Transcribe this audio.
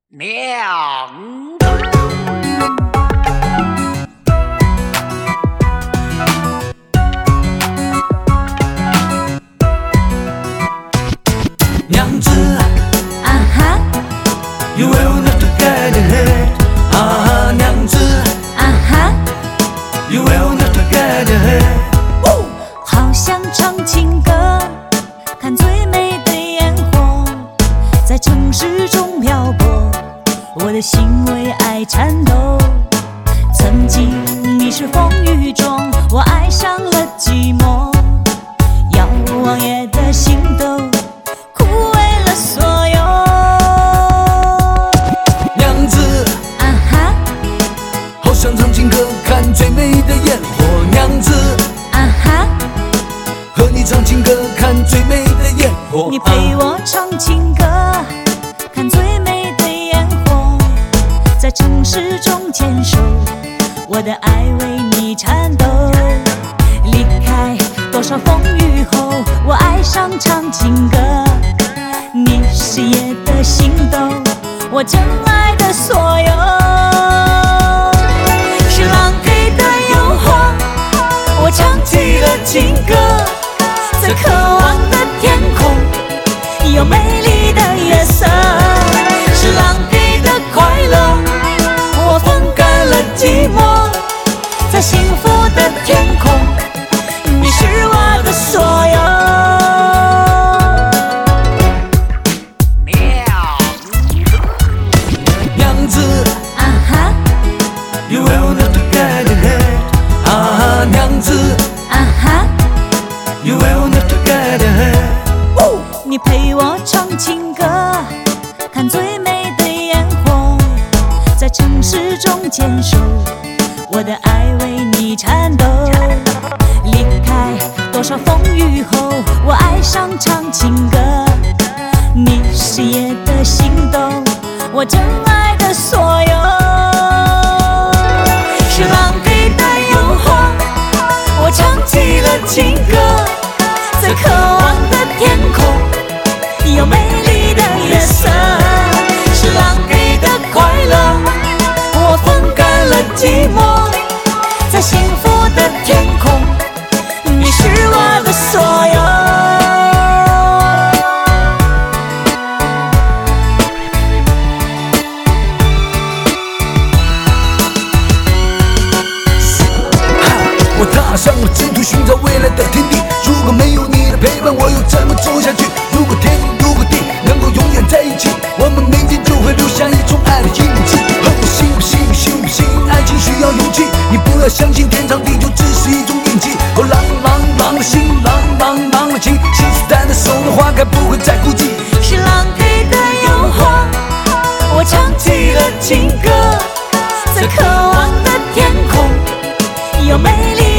娘子啊哈 ，You will not get hurt。啊，娘子啊哈， ，You will not get hurt。 好想唱情歌，看最美的烟火，在城市中漂泊，我的心为爱颤抖。曾经你是风雨中，我爱上了寂寞，遥望夜的星斗，枯萎了所有。 娘子啊哈好想唱情歌，看最美的烟火。娘子啊哈， 和你唱情歌，看最美的烟火。 你陪我唱情歌，看最美的烟火，在城市中坚守，我的爱为你颤抖。离开多少风雨后，我爱上唱情歌。你是夜的星斗，我真爱的所有。是浪给的诱惑，我唱起了情歌，在渴望的天空，有美丽的月色。是浪给的快乐，我风干了寂寞，在幸福的天空，你是我的所有。 娘子啊哈 ，You will not get hurt。啊，娘子啊哈， ，You will not get hurt。 你陪我唱情歌，看最美的烟火，在城市中坚守，我的爱为你颤抖。离开多少风雨后，我爱上唱情歌。你是夜的星斗，我真爱的所有。是浪给的诱惑，我唱起了情歌，在渴望的天空，有美丽的月色。是浪给的快乐，我风干了寂寞，在幸福的天空，你是我的所有。 我踏上了征途，寻找未来的天地。如果没有你的陪伴，我又怎么走下去？如果天，如果地能够永远在一起，我们每天就会留下一种爱的印记。信不信？信不信？爱情需要勇气。你不要相信天长地久只是一种运气。哦，朗朗朗的心，朗朗朗的情，信誓旦旦守着花开，不会再孤寂。 是浪给的诱惑，我唱起了情歌，在渴望的天空，有美丽